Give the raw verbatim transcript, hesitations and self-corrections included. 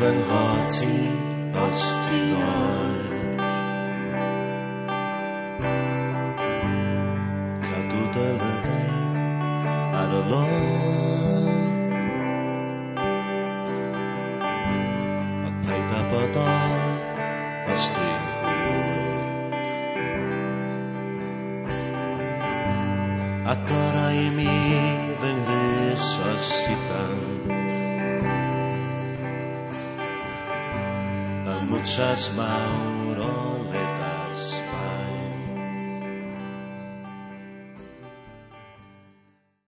hati pasti Katu talaga alulong Magpaita pa ta pasti Akaray mi vengresasitan Muchas mãos